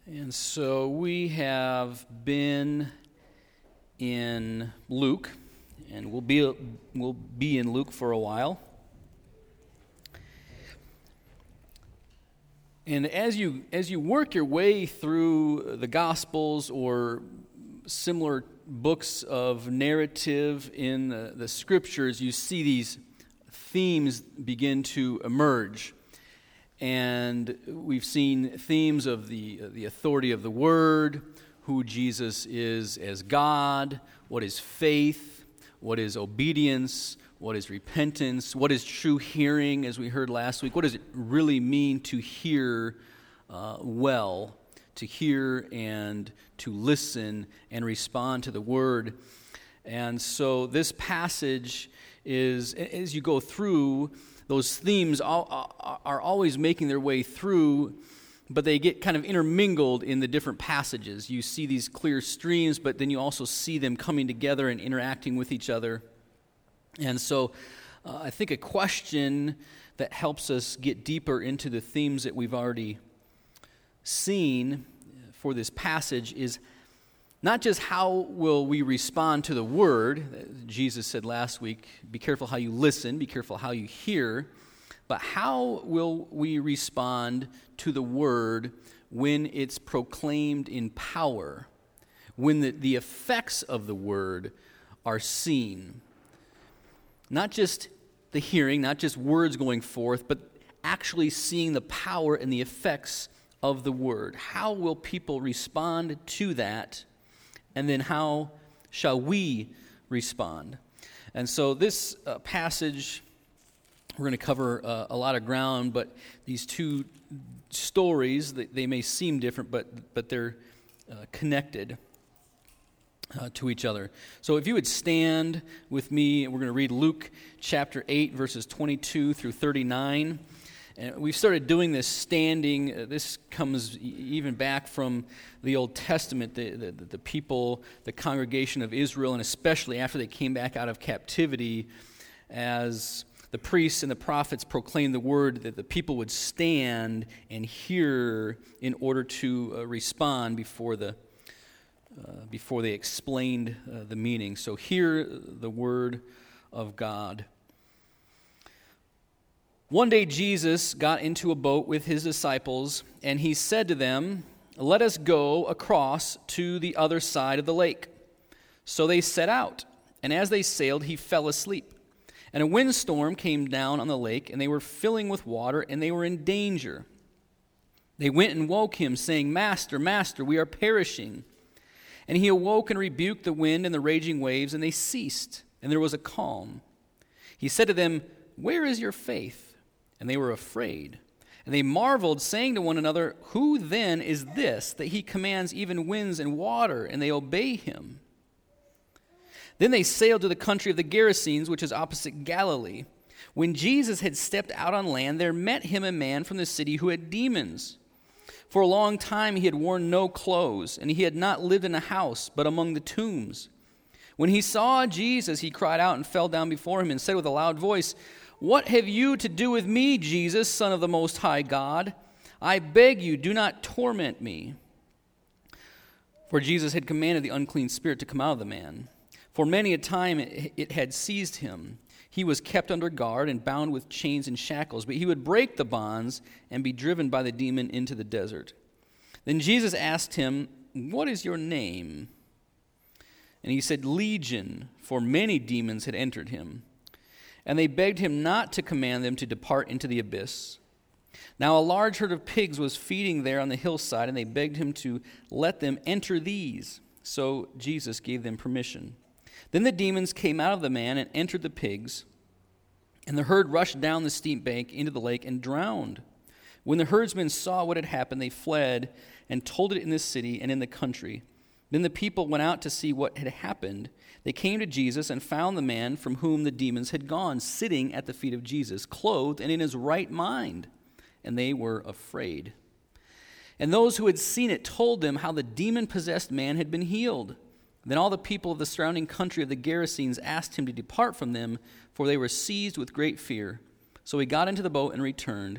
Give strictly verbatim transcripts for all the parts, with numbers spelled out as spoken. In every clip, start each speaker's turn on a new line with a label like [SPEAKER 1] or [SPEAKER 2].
[SPEAKER 1] And so we have been in Luke, and we'll be we'll be in Luke for a while. And as you as you work your way through the Gospels or similar books of narrative in the, the Scriptures, you see these themes begin to emerge. And we've seen themes of the the authority of the Word, who Jesus is as God, what is faith, what is obedience, what is repentance, what is true hearing, as we heard last week. What does it really mean to hear uh, well, to hear and to listen and respond to the Word? And so this passage is, as you go through, those themes are always making their way through, but they get kind of intermingled in the different passages. You see these clear streams, but then you also see them coming together and interacting with each other. And so uh, I think a question that helps us get deeper into the themes that we've already seen for this passage is not just how will we respond to the Word. Jesus said last week, be careful how you listen, be careful how you hear, but how will we respond to the Word when it's proclaimed in power, when the, the effects of the Word are seen? Not just the hearing, not just words going forth, but actually seeing the power and the effects of the Word. How will people respond to that? And then how shall we respond? And so this uh, passage, we're going to cover uh, a lot of ground, but these two stories, they, they may seem different, but, but they're uh, connected uh, to each other. So if you would stand with me, we're going to read Luke chapter eight, verses twenty-two through thirty-nine. And we've started doing this standing. Uh, this comes even back from the Old Testament, the, the, the people, the congregation of Israel, and especially after they came back out of captivity, as the priests and the prophets proclaimed the word, that the people would stand and hear in order to uh, respond before the uh, before they explained uh, the meaning. So hear the word of God. One day Jesus got into a boat with his disciples, and he said to them, "Let us go across to the other side of the lake." So they set out, and as they sailed, he fell asleep. And a windstorm came down on the lake, and they were filling with water, and they were in danger. They went and woke him, saying, "Master, Master, we are perishing." And he awoke and rebuked the wind and the raging waves, and they ceased, and there was a calm. He said to them, "Where is your faith?" And they were afraid. And they marveled, saying to one another, "Who then is this, that he commands even winds and water, and they obey him?" Then they sailed to the country of the Gerasenes, which is opposite Galilee. When Jesus had stepped out on land, there met him a man from the city who had demons. For a long time he had worn no clothes, and he had not lived in a house, but among the tombs. When he saw Jesus, he cried out and fell down before him and said with a loud voice, "What have you to do with me, Jesus, Son of the Most High God? I beg you, do not torment me." For Jesus had commanded the unclean spirit to come out of the man. For many a time it, it had seized him. He was kept under guard and bound with chains and shackles, but he would break the bonds and be driven by the demon into the desert. Then Jesus asked him, "What is your name?" And he said, "Legion," for many demons had entered him. And they begged him not to command them to depart into the abyss. Now a large herd of pigs was feeding there on the hillside, and they begged him to let them enter these. So Jesus gave them permission. Then the demons came out of the man and entered the pigs, and the herd rushed down the steep bank into the lake and drowned. When the herdsmen saw what had happened, they fled and told it in the city and in the country. Then the people went out to see what had happened. They came to Jesus and found the man from whom the demons had gone, sitting at the feet of Jesus, clothed and in his right mind, and they were afraid. And those who had seen it told them how the demon-possessed man had been healed. Then all the people of the surrounding country of the Gerasenes asked him to depart from them, for they were seized with great fear. So he got into the boat and returned.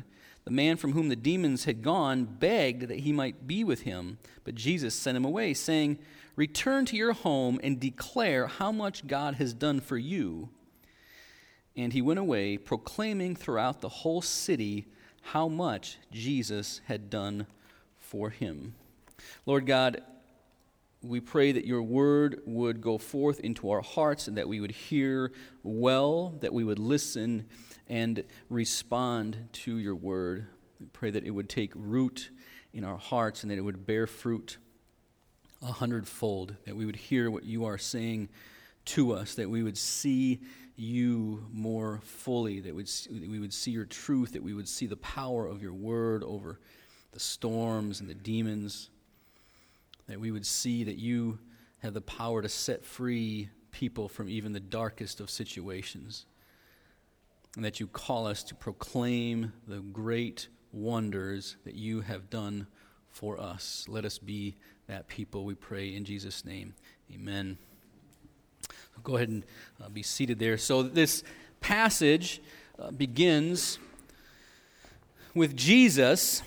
[SPEAKER 1] The man from whom the demons had gone begged that he might be with him, but Jesus sent him away, saying, "Return to your home and declare how much God has done for you." And he went away, proclaiming throughout the whole city how much Jesus had done for him. Lord God, we pray that your word would go forth into our hearts and that we would hear well, that we would listen and respond to your word. We pray that it would take root in our hearts and that it would bear fruit a hundredfold, that we would hear what you are saying to us, that we would see you more fully, that we would see your truth, that we would see the power of your word over the storms and the demons, that we would see that you have the power to set free people from even the darkest of situations, and that you call us to proclaim the great wonders that you have done for us. Let us be that people, we pray in Jesus' name. Amen. Go ahead and uh, be seated there. So this passage uh, begins with Jesus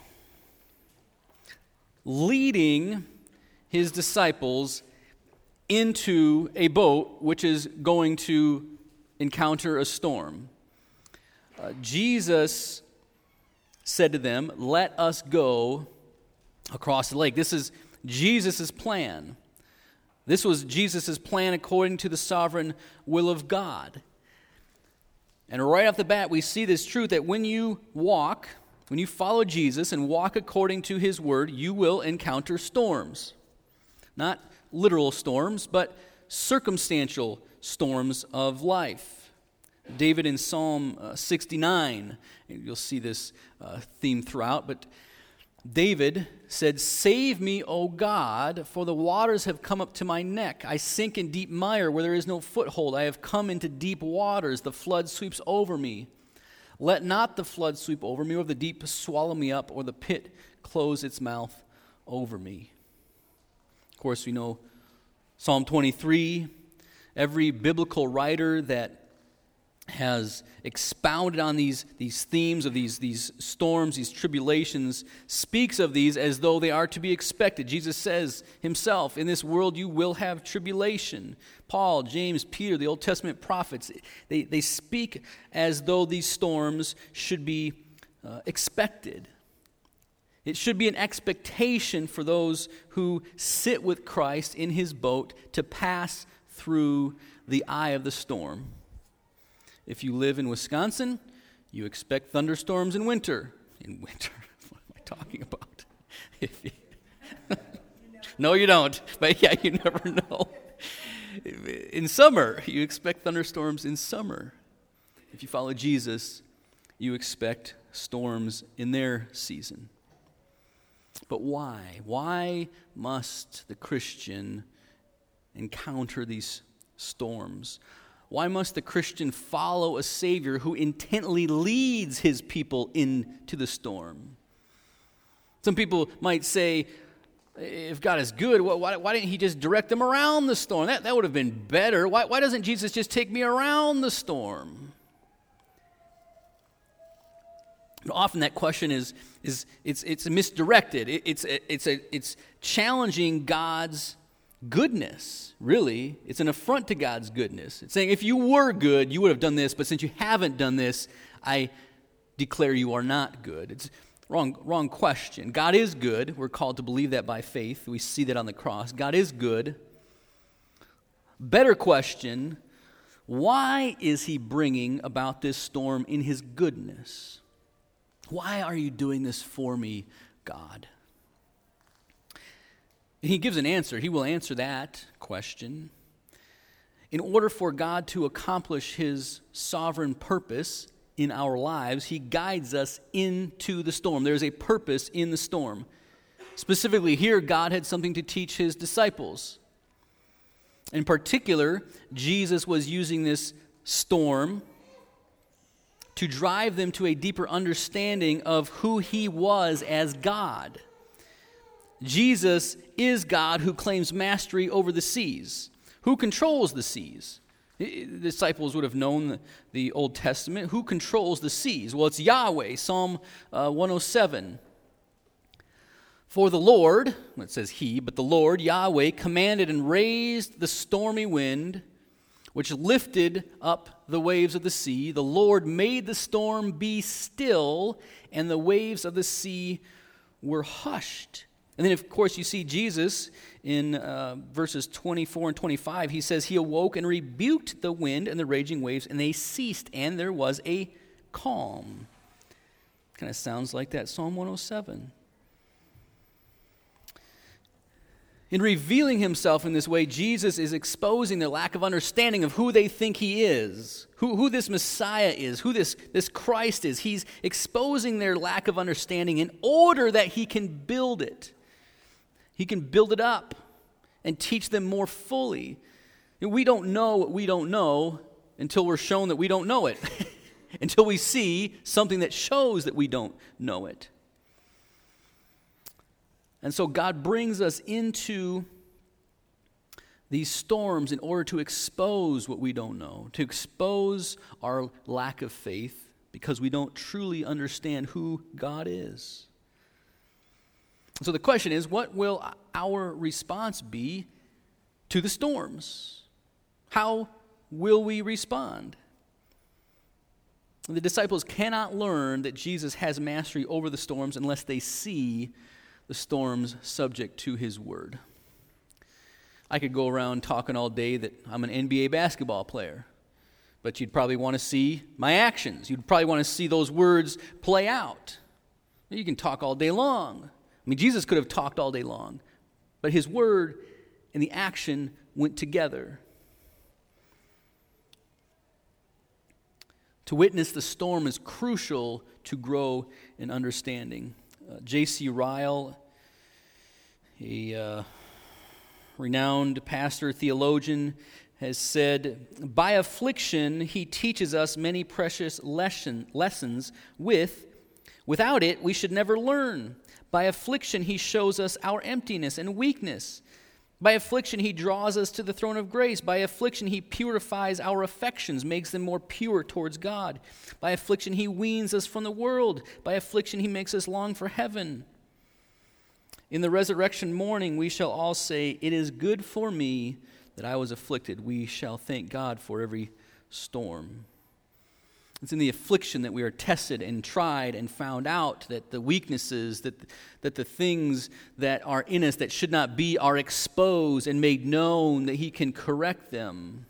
[SPEAKER 1] leading his disciples into a boat which is going to encounter a storm. Uh, Jesus said to them, "Let us go across the lake." This is Jesus' plan. This was Jesus' plan according to the sovereign will of God. And right off the bat, we see this truth that when you walk, when you follow Jesus and walk according to his word, you will encounter storms. Not literal storms, but circumstantial storms of life. David in Psalm uh, sixty-nine, and you'll see this uh, theme throughout, but David said, "Save me, O God, for the waters have come up to my neck. I sink in deep mire where there is no foothold. I have come into deep waters. The flood sweeps over me. Let not the flood sweep over me, or the deep swallow me up, or the pit close its mouth over me." Of course, we know Psalm twenty-three. Every biblical writer that has expounded on these, these themes of these, these storms, these tribulations, speaks of these as though they are to be expected. Jesus says himself, "In this world you will have tribulation." Paul, James, Peter, the Old Testament prophets, they, they speak as though these storms should be uh, expected. It should be an expectation for those who sit with Christ in his boat to pass through the eye of the storm. If you live in Wisconsin, you expect thunderstorms in winter. In winter? What am I talking about? If you, no, you don't. But yeah, you never know. In summer, you expect thunderstorms in summer. If you follow Jesus, you expect storms in their season. But why? Why must the Christian encounter these storms? Why must the Christian follow a Savior who intently leads his people into the storm? Some people might say, if God is good, why, why didn't he just direct them around the storm? That, that would have been better. Why, why doesn't Jesus just take me around the storm? Often that question is, is it's, it's misdirected. It, it's, it's, a, it's challenging God's goodness, really. It's an affront to God's goodness. It's saying, if you were good, you would have done this, but since you haven't done this, I declare you are not good. It's wrong, wrong question. God is good. We're called to believe that by faith. We see that on the cross. God is good. Better question, why is he bringing about this storm in his goodness? Why are you doing this for me, God? And he gives an answer. He will answer that question. In order for God to accomplish his sovereign purpose in our lives, he guides us into the storm. There's a purpose in the storm. Specifically here, God had something to teach his disciples. In particular, Jesus was using this storm to drive them to a deeper understanding of who he was as God. Jesus is God who claims mastery over the seas. Who controls the seas? The disciples would have known the, the Old Testament. Who controls the seas? Well, it's Yahweh, Psalm uh, one oh seven. For the Lord, it says he, but the Lord, Yahweh, commanded and raised the stormy wind, which lifted up the waves of the sea. The Lord made the storm be still, and the waves of the sea were hushed. And then, of course, you see Jesus in uh, verses twenty-four and twenty-five. He says, he awoke and rebuked the wind and the raging waves, and they ceased, and there was a calm. Kind of sounds like that Psalm one oh seven. In revealing himself in this way, Jesus is exposing their lack of understanding of who they think he is, who, who this Messiah is, who this, this Christ is. He's exposing their lack of understanding in order that he can build it. He can build it up and teach them more fully. We don't know what we don't know until we're shown that we don't know it, until we see something that shows that we don't know it. And so God brings us into these storms in order to expose what we don't know, to expose our lack of faith because we don't truly understand who God is. So the question is, what will our response be to the storms? How will we respond? The disciples cannot learn that Jesus has mastery over the storms unless they see the storms subject to his word. I could go around talking all day that I'm an N B A basketball player, but you'd probably want to see my actions. You'd probably want to see those words play out. You can talk all day long. I mean, Jesus could have talked all day long, but his word and the action went together. To witness the storm is crucial to grow in understanding. Uh, J C Ryle, a uh, renowned pastor, theologian, has said, by affliction he teaches us many precious lesson, lessons with, without it we should never learn. By affliction he shows us our emptiness and weakness. By affliction he draws us to the throne of grace. By affliction he purifies our affections, makes them more pure towards God. By affliction he weans us from the world. By affliction he makes us long for heaven. In the resurrection morning we shall all say, it is good for me that I was afflicted. We shall thank God for every storm. It's in the affliction that we are tested and tried and found out that the weaknesses, that, that the things that are in us that should not be are exposed and made known, that he can correct them.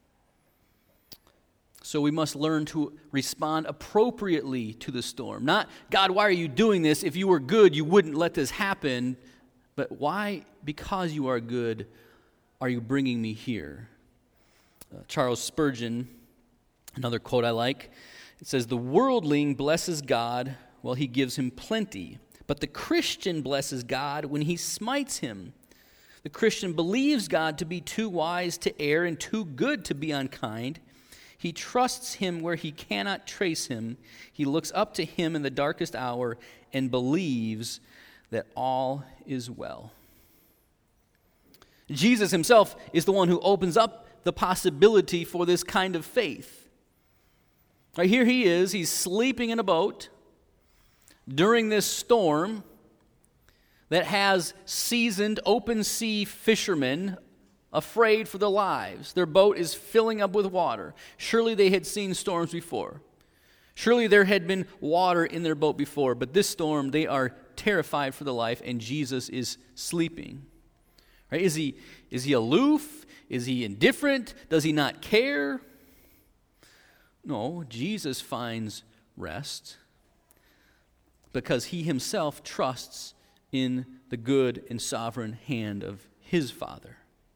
[SPEAKER 1] So we must learn to respond appropriately to the storm. Not, God, why are you doing this? If you were good, you wouldn't let this happen. But why, because you are good, are you bringing me here? Uh, Charles Spurgeon, another quote I like, it says, the worldling blesses God while he gives him plenty, but the Christian blesses God when he smites him. The Christian believes God to be too wise to err and too good to be unkind. He trusts him where he cannot trace him. He looks up to him in the darkest hour and believes that all is well. Jesus himself is the one who opens up the possibility for this kind of faith. Right, here he is, he's sleeping in a boat during this storm that has seasoned open sea fishermen afraid for their lives. Their boat is filling up with water. Surely they had seen storms before. Surely there had been water in their boat before, but this storm, they are terrified for their life, and Jesus is sleeping. Right? Is he, is he aloof? Is he indifferent? Does he not care? No, Jesus finds rest because he himself trusts in the good and sovereign hand of his Father.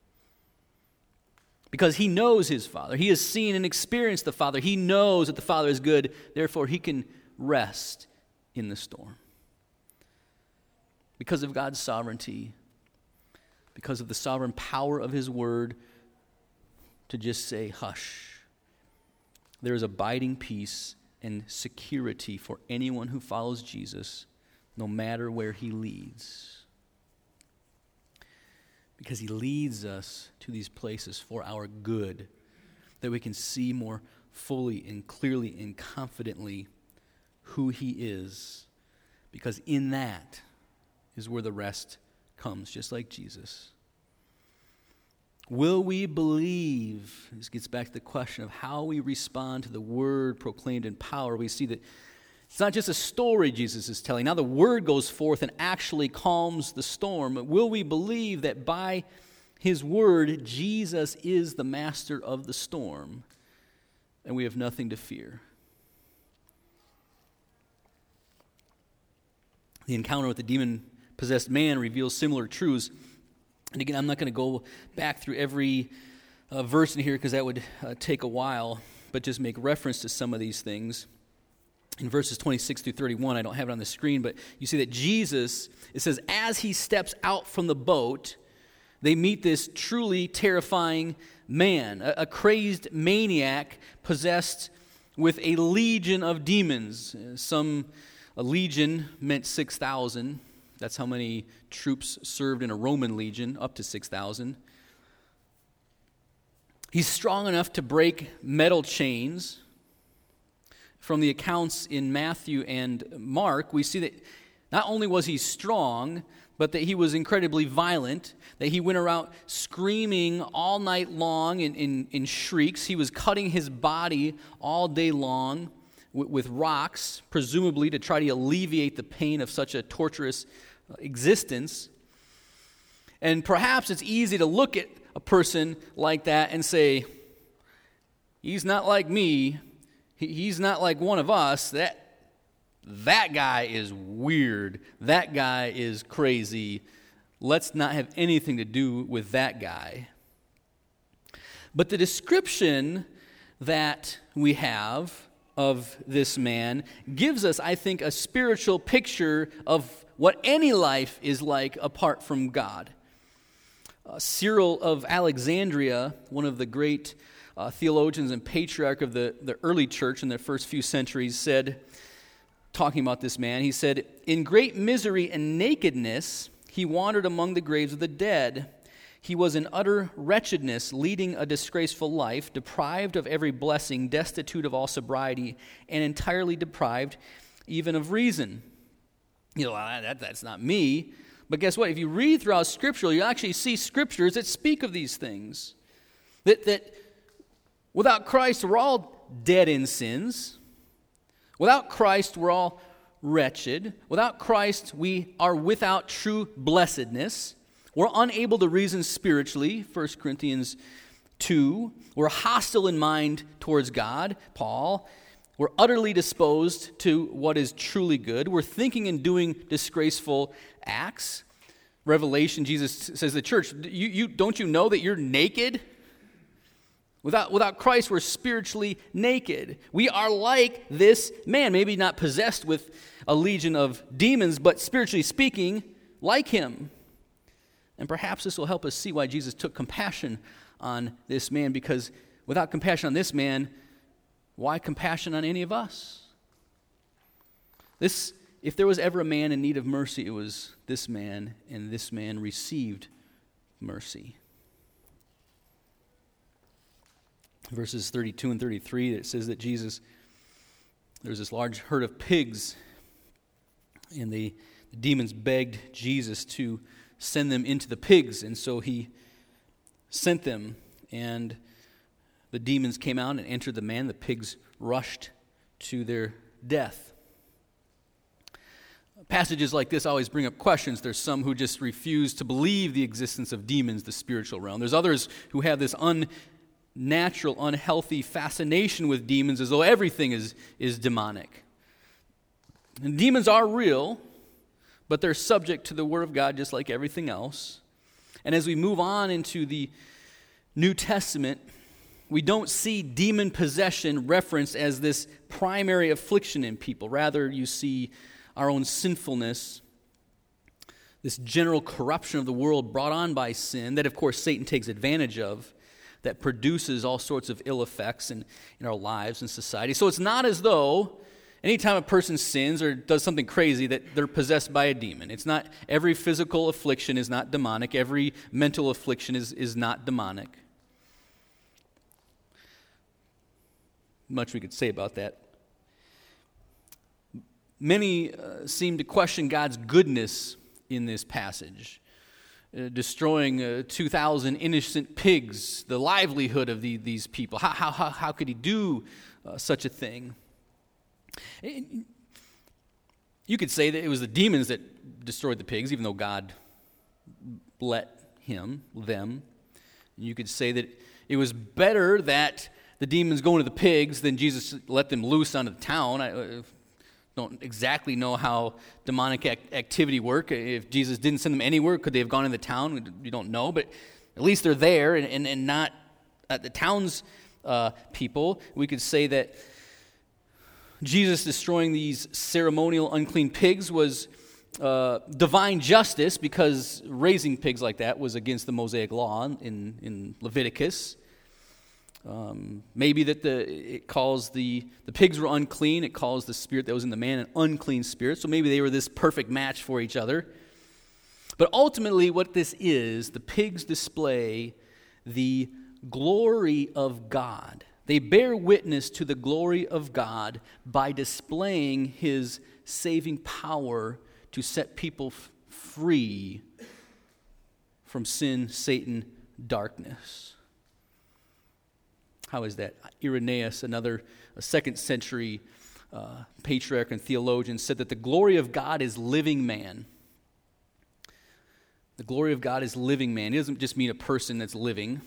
[SPEAKER 1] Because he knows his Father. He has seen and experienced the Father. He knows that the Father is good. Therefore, he can rest in the storm. Because of God's sovereignty, because of the sovereign power of his word, to just say, hush. There is abiding peace and security for anyone who follows Jesus, no matter where he leads. Because he leads us to these places for our good. that we can see more fully and clearly and confidently who he is, because in that is where the rest comes, just like Jesus. Will we believe? This gets back to the question of how we respond to the word proclaimed in power. We see that it's not just a story Jesus is telling. Now the word goes forth and actually calms the storm. But will we believe that by his word, Jesus is the master of the storm, and we have nothing to fear? The encounter with the demon-possessed man reveals similar truths. And again, I'm not going to go back through every uh, verse in here because that would uh, take a while, but just make reference to some of these things. In verses twenty-six through thirty-one, I don't have it on the screen, but you see that Jesus, it says, as he steps out from the boat, they meet this truly terrifying man, a, a crazed maniac possessed with a legion of demons. Some, a legion meant six thousand. That's how many troops served in a Roman legion, up to six thousand. He's strong enough to break metal chains. From the accounts in Matthew and Mark, we see that not only was he strong, but that he was incredibly violent, that he went around screaming all night long in, in, in shrieks. He was cutting his body all day long with, with rocks, presumably to try to alleviate the pain of such a torturous existence. And perhaps it's easy to look at a person like that and say, he's not like me. He's not like one of us. That that guy is weird. That guy is crazy. Let's not have anything to do with that guy. But the description that we have of this man gives us, I think, a spiritual picture of what any life is like apart from God. Uh, Cyril of Alexandria, one of the great Uh, theologians and patriarch of the, the early church in the first few centuries, said, talking about this man, he said, in great misery and nakedness, he wandered among the graves of the dead. He was in utter wretchedness, leading a disgraceful life, deprived of every blessing, destitute of all sobriety, and entirely deprived even of reason. You know, that, that's not me. But guess what? If you read throughout Scripture, you actually see Scriptures that speak of these things. That that Without Christ, we're all dead in sins. Without Christ, we're all wretched. Without Christ, we are without true blessedness. We're unable to reason spiritually, First Corinthians two. We're hostile in mind towards God, Paul. We're utterly disposed to what is truly good. We're thinking and doing disgraceful acts. Revelation, Jesus says to the church, you, you, don't you know that you're naked? Without, without Christ, we're spiritually naked. We are like this man, maybe not possessed with a legion of demons, but spiritually speaking, like him. And perhaps this will help us see why Jesus took compassion on this man, because without compassion on this man, why compassion on any of us? This, if there was ever a man in need of mercy, it was this man, and this man received mercy. Verses thirty-two and thirty-three, it says that Jesus, there was this large herd of pigs, and the, the demons begged Jesus to send them into the pigs, and so he sent them, and the demons came out and entered the man. The pigs rushed to their death. Passages like this always bring up questions. There's some who just refuse to believe the existence of demons, the spiritual realm. There's others who have this un natural, unhealthy fascination with demons as though everything is, is demonic. And demons are real, but they're subject to the Word of God just like everything else. And as we move on into the New Testament, we don't see demon possession referenced as this primary affliction in people. Rather, you see our own sinfulness, this general corruption of the world brought on by sin that, of course, Satan takes advantage of, that produces all sorts of ill effects in, in our lives and society. So it's not as though anytime a person sins or does something crazy that they're possessed by a demon. It's not, every physical affliction is not demonic. Every mental affliction is, is not demonic. much we could say about that. Many uh, seem to question God's goodness in this passage, uh, destroying uh, two thousand innocent pigs, the livelihood of the, these people. How, how, how, how could he do uh, such a thing? You could say that it was the demons that destroyed the pigs, even though God let him, them. You could say that it was better that the demons go into the pigs than Jesus let them loose onto the town. I uh, don't exactly know how demonic ac- activity work. If Jesus didn't send them anywhere, could they have gone in the town? We, we don't know, but at least they're there and, and, and not at the town's uh, people. We could say that Jesus destroying these ceremonial unclean pigs was uh, divine justice, because raising pigs like that was against the Mosaic law in, in Leviticus. Um, maybe that the it calls the, the pigs were unclean. It calls the spirit that was in the man an unclean spirit. So maybe they were this perfect match for each other. But ultimately what this is, the pigs display the glory of God. They bear witness to the glory of God by displaying his saving power to set people f- free from sin, Satan, darkness. How is that? Irenaeus, another a second century uh, patriarch and theologian, said that the glory of God is living man. The glory of God is living man. It doesn't just mean a person that's living.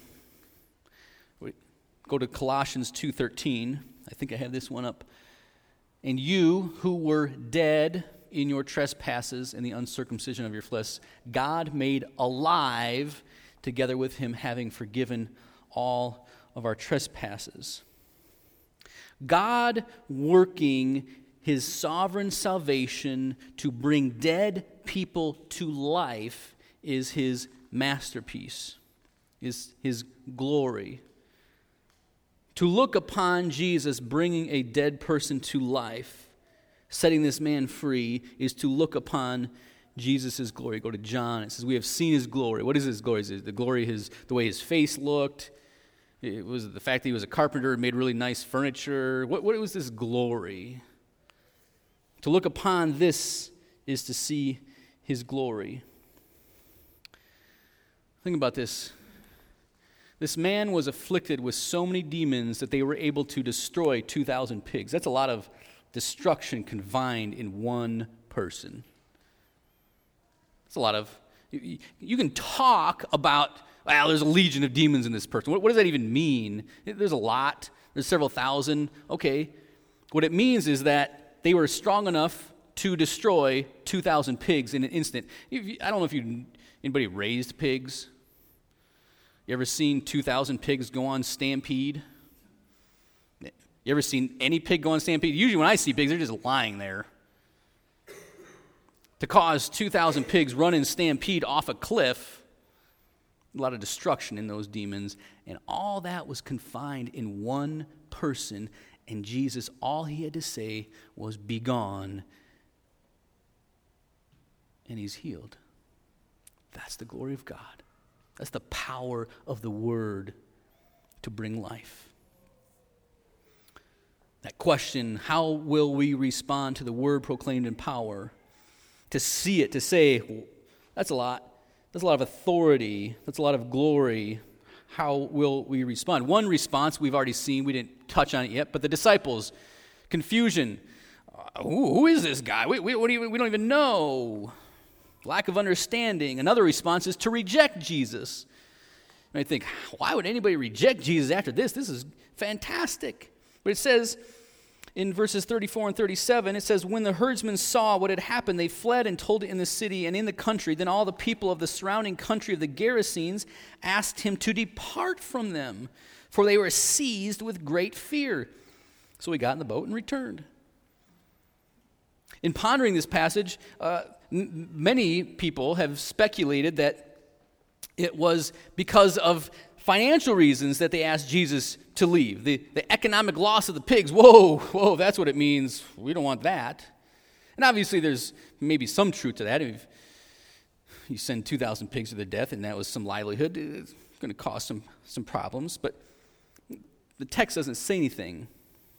[SPEAKER 1] Go to Colossians two thirteen. I think I have this one up. And you who were dead in your trespasses and the uncircumcision of your flesh, God made alive together with him, having forgiven all of our trespasses. God working his sovereign salvation to bring dead people to life is his masterpiece, is his glory. To look upon Jesus bringing a dead person to life, setting this man free, is to look upon Jesus' glory. Go to John. It says, we have seen his glory. What is his glory? Is it the glory, his the way his face looked? It was the fact that he was a carpenter and made really nice furniture. What, what was this glory? To look upon this is to see his glory. Think about this. This man was afflicted with so many demons that they were able to destroy two thousand pigs. That's a lot of destruction confined in one person. It's a lot of, you, you can talk about, well, there's a legion of demons in this person. What, what does that even mean? There's a lot. There's several thousand. Okay. What it means is that they were strong enough to destroy two thousand pigs in an instant. I don't know if you anybody raised pigs. You ever seen two thousand pigs go on stampede? You ever seen any pig go on stampede? Usually when I see pigs, they're just lying there. To cause two thousand pigs run in stampede off a cliff, a lot of destruction in those demons, and all that was confined in one person, and Jesus, all he had to say was, "Be gone," and he's healed. That's the glory of God. That's the power of the word to bring life. That question, how will we respond to the word proclaimed in power? To see it, to say, well, that's a lot. That's a lot of authority. That's a lot of glory. How will we respond? One response we've already seen. We didn't touch on it yet, but the disciples, confusion. Uh, who, who is this guy? We, we, what do you, we don't even know. Lack of understanding. Another response is to reject Jesus. And I think, why would anybody reject Jesus after this? This is fantastic. But it says in verses thirty-four and thirty-seven, it says, when the herdsmen saw what had happened, they fled and told it in the city and in the country. Then all the people of the surrounding country of the Gerasenes asked him to depart from them, for they were seized with great fear. So he got in the boat and returned. In pondering this passage, uh, m- many people have speculated that it was because of financial reasons that they asked Jesus to leave. The, the economic loss of the pigs, whoa, whoa, that's what it means. We don't want that. And obviously there's maybe some truth to that. If you send two thousand pigs to their death and that was some livelihood, it's going to cause some, some problems. But the text doesn't say anything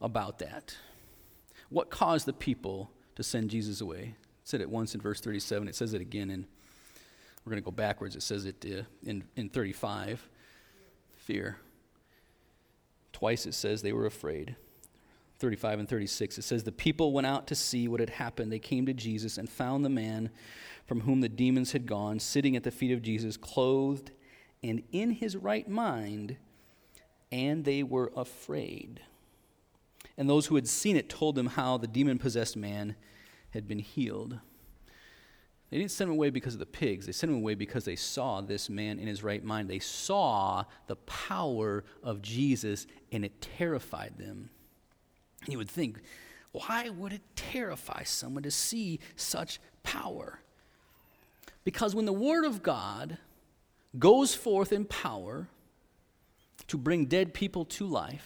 [SPEAKER 1] about that. What caused the people to send Jesus away? It said it once in verse thirty-seven. It says it again, and we're going to go backwards. It says it uh, in, in thirty-five. Fear. Twice it says they were afraid. thirty-five and thirty-six, it says, the people went out to see what had happened. They came to Jesus and found the man from whom the demons had gone, sitting at the feet of Jesus, clothed and in his right mind, and they were afraid. And those who had seen it told them how the demon-possessed man had been healed. They didn't send him away because of the pigs. They sent him away because they saw this man in his right mind. They saw the power of Jesus, and it terrified them. And you would think, why would it terrify someone to see such power? Because when the Word of God goes forth in power to bring dead people to life,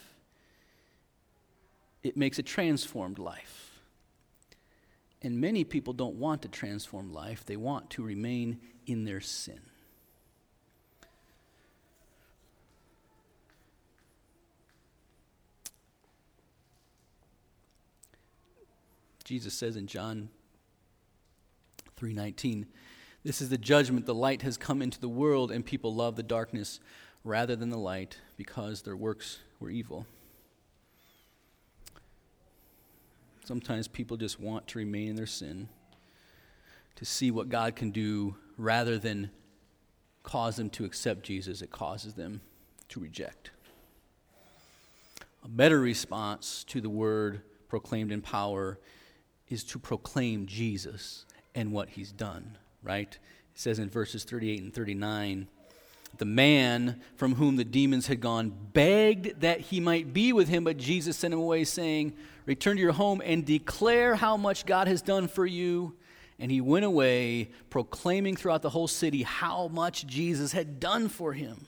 [SPEAKER 1] it makes a transformed life. And many people don't want a transformed life. They want to remain in their sin. Jesus says in John three nineteen, this is the judgment. The light has come into the world, and people love the darkness rather than the light because their works were evil. Sometimes people just want to remain in their sin, to see what God can do rather than cause them to accept Jesus. It causes them to reject. A better response to the word proclaimed in power is to proclaim Jesus and what he's done, right? It says in verses thirty-eight and thirty-nine, the man from whom the demons had gone begged that he might be with him, but Jesus sent him away, saying, return to your home and declare how much God has done for you. And he went away, proclaiming throughout the whole city how much Jesus had done for him.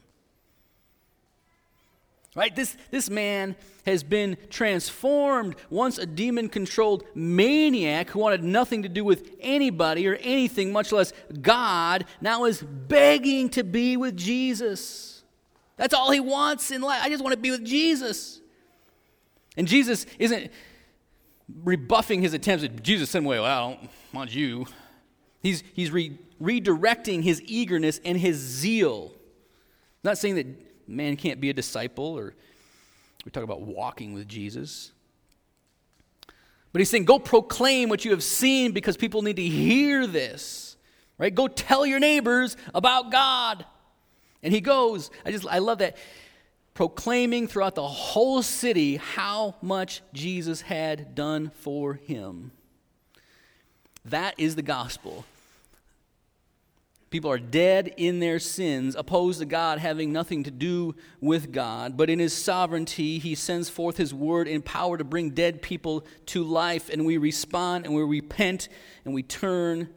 [SPEAKER 1] Right? This, this man has been transformed. Once a demon-controlled maniac who wanted nothing to do with anybody or anything, much less God, now is begging to be with Jesus. That's all he wants in life. I just want to be with Jesus. And Jesus isn't rebuffing his attempts at Jesus send away. Well, I don't want you. He's, he's re, redirecting his eagerness and his zeal. Not saying that man can't be a disciple, or we talk about walking with Jesus. But he's saying, go proclaim what you have seen because people need to hear this, right? Go tell your neighbors about God. And he goes, I just, I love that, proclaiming throughout the whole city how much Jesus had done for him. That is the gospel. People are dead in their sins, opposed to God, having nothing to do with God. But in his sovereignty, he sends forth his word in power to bring dead people to life. And we respond and we repent and we turn.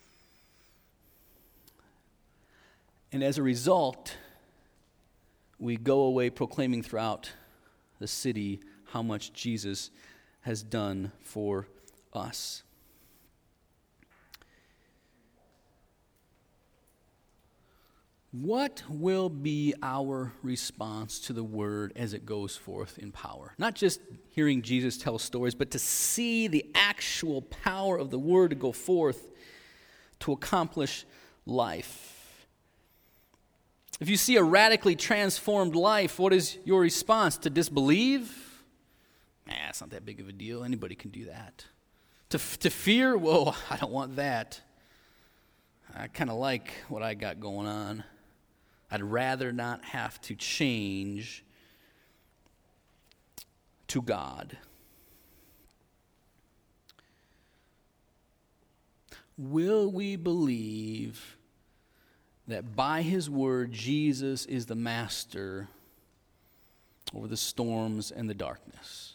[SPEAKER 1] And as a result, we go away proclaiming throughout the city how much Jesus has done for us. What will be our response to the word as it goes forth in power? Not just hearing Jesus tell stories, but to see the actual power of the word to go forth to accomplish life. If you see a radically transformed life, what is your response? To disbelieve? Nah, it's not that big of a deal. Anybody can do that. To, to fear? Whoa, I don't want that. I kind of like what I got going on. I'd rather not have to change to God. Will we believe that by his word, Jesus is the master over the storms and the darkness?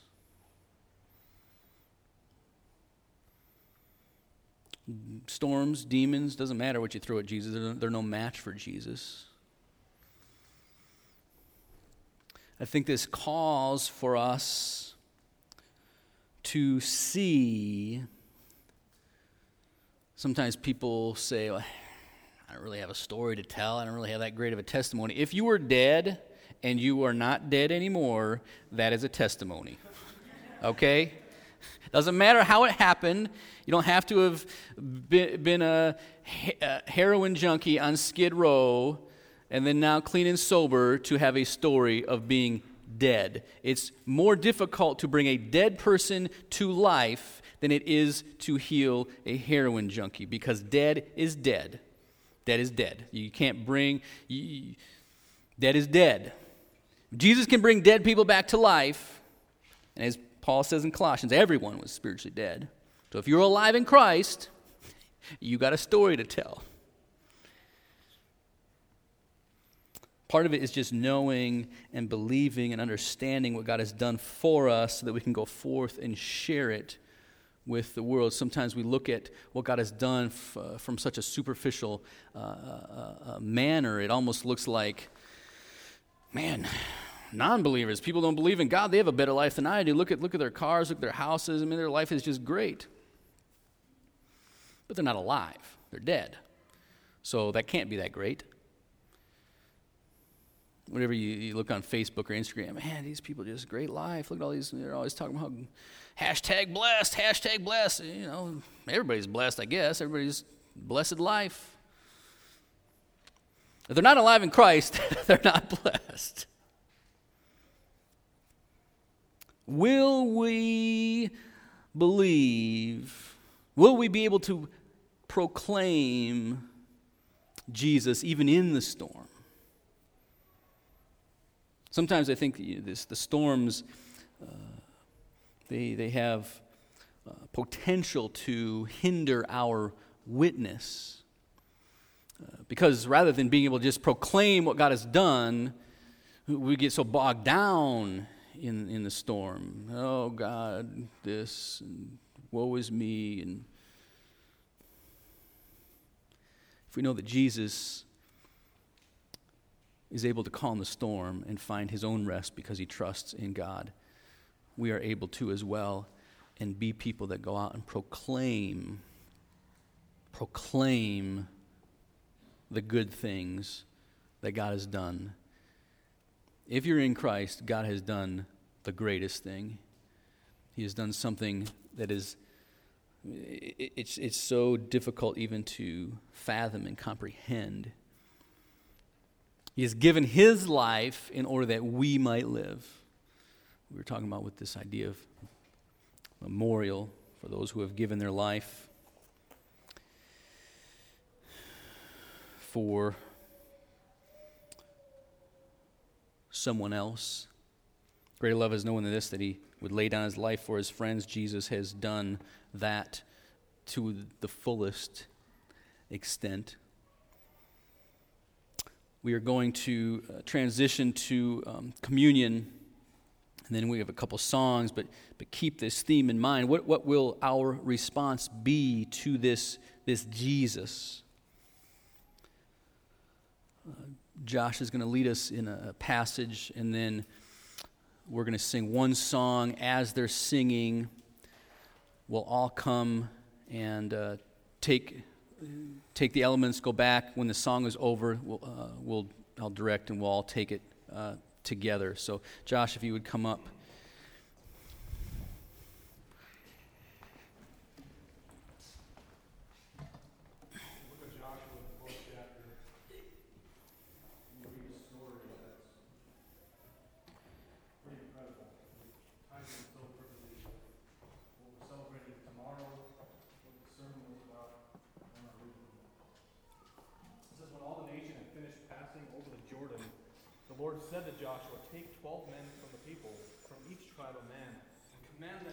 [SPEAKER 1] Storms, demons, doesn't matter what you throw at Jesus. They're, they're no match for Jesus. I think this calls for us to see. Sometimes people say, well, I don't really have a story to tell. I don't really have that great of a testimony. If you were dead and you are not dead anymore, that is a testimony. Okay? Doesn't matter how it happened. You don't have to have been, been a, a heroin junkie on Skid Row and then now clean and sober to have a story of being dead. It's more difficult to bring a dead person to life than it is to heal a heroin junkie, because dead is dead. Dead is dead. You can't bring, you, dead is dead. Jesus can bring dead people back to life, and as Paul says in Colossians, everyone was spiritually dead. So if you're alive in Christ, you got a story to tell. Part of it is just knowing and believing and understanding what God has done for us so that we can go forth and share it with the world. Sometimes we look at what God has done f- uh, from such a superficial uh, uh, uh, manner. It almost looks like, man, non-believers, people don't believe in God, they have a better life than I do. Look at look at their cars, look at their houses. I mean, their life is just great. But they're not alive. They're dead. So that can't be that great. Whenever you, you look on Facebook or Instagram, man, these people just great life. Look at all these, they're always talking about hashtag blessed, hashtag blessed. You know, everybody's blessed, I guess. Everybody's blessed life. If they're not alive in Christ, they're not blessed. Will we believe, will we be able to proclaim Jesus even in the storm? Sometimes I think this, the storms, uh, they, they have uh, potential to hinder our witness. Uh, because rather than being able to just proclaim what God has done, we get so bogged down in, in the storm. Oh, God, this, and woe is me. And if we know that Jesus is able to calm the storm and find his own rest because he trusts in God, we are able to as well and be people that go out and proclaim, proclaim the good things that God has done. If you're in Christ, God has done the greatest thing. He has done something that is, it's, it's so difficult even to fathom and comprehend. He has given his life in order that we might live. We were talking about with this idea of memorial for those who have given their life for someone else. Greater love is knowing this, that he would lay down his life for his friends. Jesus has done that to the fullest extent. We are going to uh, transition to um, communion, and then we have a couple songs, but but keep this theme in mind. What what will our response be to this, this Jesus? Uh, Josh is going to lead us in a, a passage, and then we're going to sing one song. As they're singing, we'll all come and uh, take... Take the elements, go back. When the song is over, we'll, uh, we'll I'll direct and we'll all take it uh, together. So, Josh, if you would come up.
[SPEAKER 2] Look at Joshua, the fourth chapter. You read a story that's pretty incredible. Time is so perfectly what we're celebrating tomorrow, what the sermon was about. It says, when all the nation had finished passing over the Jordan, the Lord said to Joshua, take twelve men from the people, from each tribe a man, and command